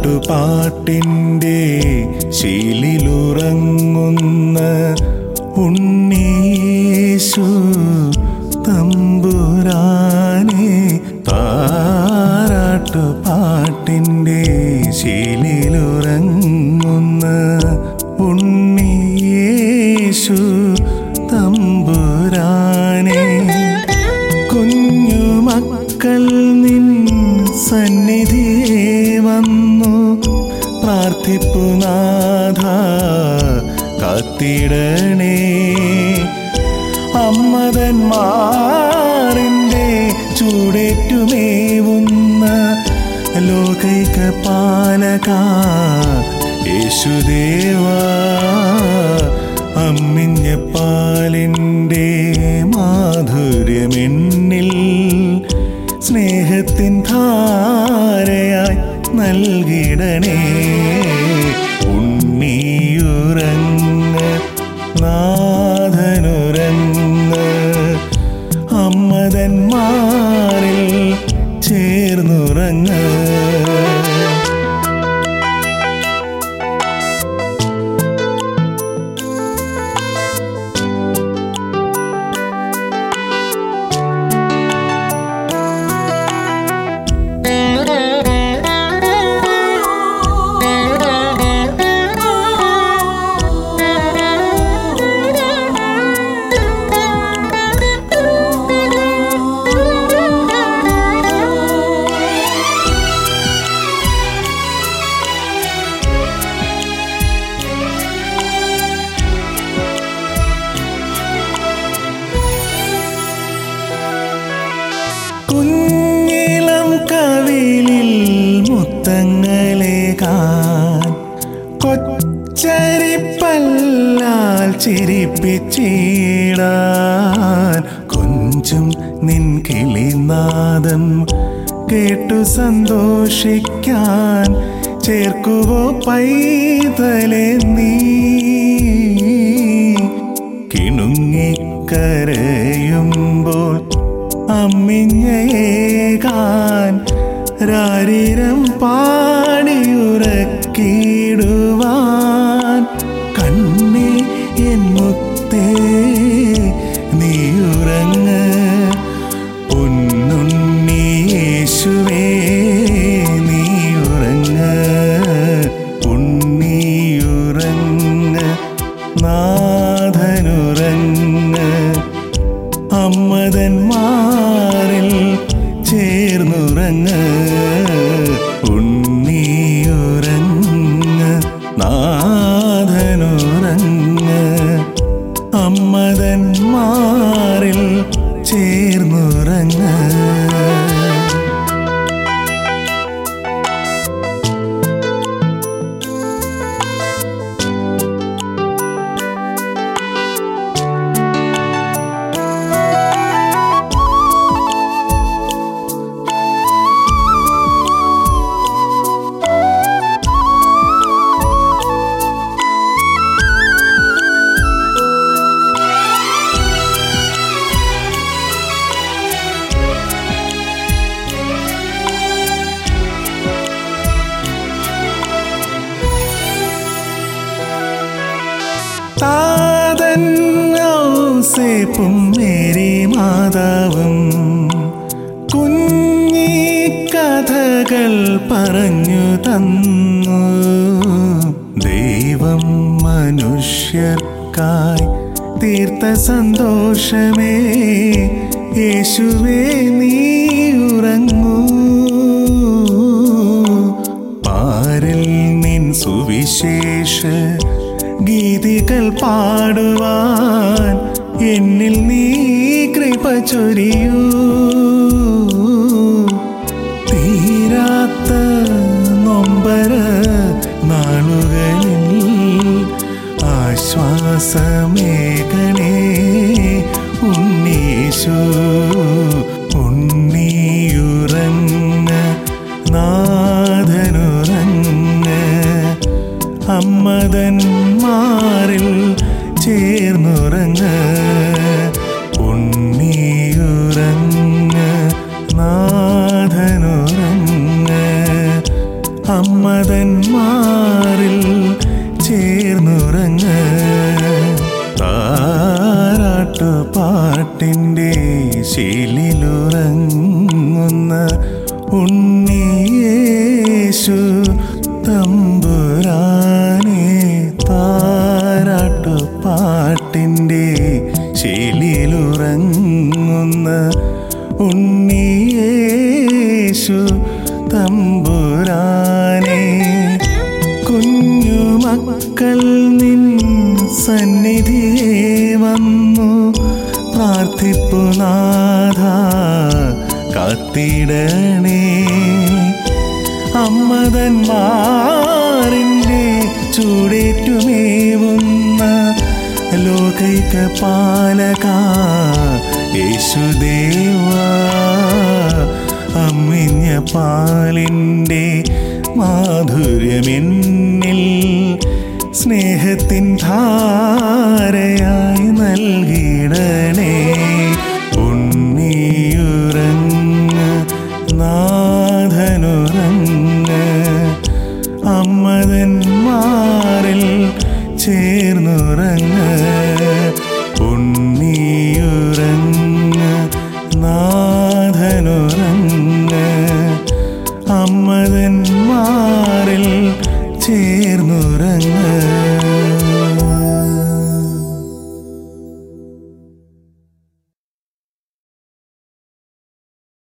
താരാട്ടുപാട്ടിൻ്റെ ശീലിലുറങ്ങുന്ന ഉണ്ണീശു തമ്പുരാനെ, താരാട്ടുപാട്ടിൻ്റെ ശീലിലുറങ്ങുന്ന ഉണ്ണീശു തമ്പുരാനെ, കുഞ്ഞുമക്കൾ നിൻ സന്നിധിയെ വന്നു പ്രാർത്ഥിപ്പു നാഥ, കാത്തിടണേ. അമ്മതന്മാറിൻ്റെ ചൂടേറ്റുമേവുന്ന ലോകൈക പാലക യേശുദേവാ, അമ്മിഞ്ഞ പാലിൻ്റെ മാധുര്യമെന്നിൽ സ്നേഹത്തിൻ ധാരയായി നൽകിടണേ. ഉണ്ണിയുറങ്ങ് നാഥനുറങ്ങ്, അമ്മതന്മാരിൽ ചേർന്നുറങ്ങ്. കുഞ്ഞിളം കവിളിൽ മുത്തങ്ങളേകാൻ, കൊച്ചരിപ്പല്ലാൽ ചിരിപ്പിച്ചിടാൻ, കൊഞ്ചും നിൻ കിളിനാദം കേട്ടു സന്തോഷിക്കാൻ, ചേർക്കുവോ പൈതലെ നീ കിണുങ്ങിക്കരയുമ്പോൾ അമ്മിഞ്ഞയേകാൻ, രാരിരം പാടിയുറക്കിടുവാൻ, കണ്ണേ എൻ മുത്തേ നീയുറങ്ങ്, പൊന്നുണ്ണി യേശുവേ നീയുറങ്ങ്, ഉണ്ണിയുറങ്ങ് നാഥനുറങ്ങ്, അമ്മതന്മാരിൽ ചേർന്നുറങ്ങ്. ഉണ്ണിയുറങ്ങ് നാഥനുറങ്ങ്, അമ്മതന്മാരിൽ ചേർന്നുറങ്ങ്. താതൻ ഔസേപ്പും മേരി മാതാവും കുഞ്ഞി കഥകൾ പറഞ്ഞു തന്നു, ദൈവം മനുഷ്യർക്കായി തീർത്ത സന്തോഷമേ യേശുവേ നീ ഉറങ്ങൂ. പാരിൽ നിൻ സുവിശേഷ ഗീതികൾ പാടുവാൻ എന്നിൽ നീ കൃപ ചൊരിയൂ. തീരാത്ത നൊമ്പര നാളുകളിൽ ആശ്വാസമേകണേ ഉണ്ണീശു. ഉണ്ണിയുറങ്ങ് നാഥനുറങ്ങ്, അമ്മതന്മാരിൽ ചേർന്നുറങ്ങ്. ഉണ്ണിയുറങ്ങ് നാഥനുറങ്ങ്, അമ്മതന്മാരിൽ ചേർന്നുറങ്ങ്. താരാട്ടുപാട്ടിൻ്റെ ശീലിലുറങ്ങുന്ന ഉണ്ണിയേശു തമ്പുരാനെ. താരാട്ടുപാട്ടിൻ്റെ ശീലിലുറങ്ങുന്ന ഉണ്ണിയേശു തമ്പുരാനെ. കുഞ്ഞുമക്കൾ നിൻ സന്നിധിയെ വന്നു പ്രാർത്ഥിപ്പു നാഥ, കാത്തിടണേ. അമ്മതന്മാരിൻ്റെ ചൂടേറ്റുമേവുന്ന ലോകൈക പാലക യേശുദേവാ, അമ്മിഞ്ഞ പാലിൻ്റെ മാധുര്യമെന്നിൽ സ്നേഹത്തിൻ ധാരയായി നൽകിടണേ. ഉണ്ണിയുറങ്ങ്, നാഥനുറങ്ങ്, അമ്മതന്മാരിൽ ചേർന്നുറങ്ങ്.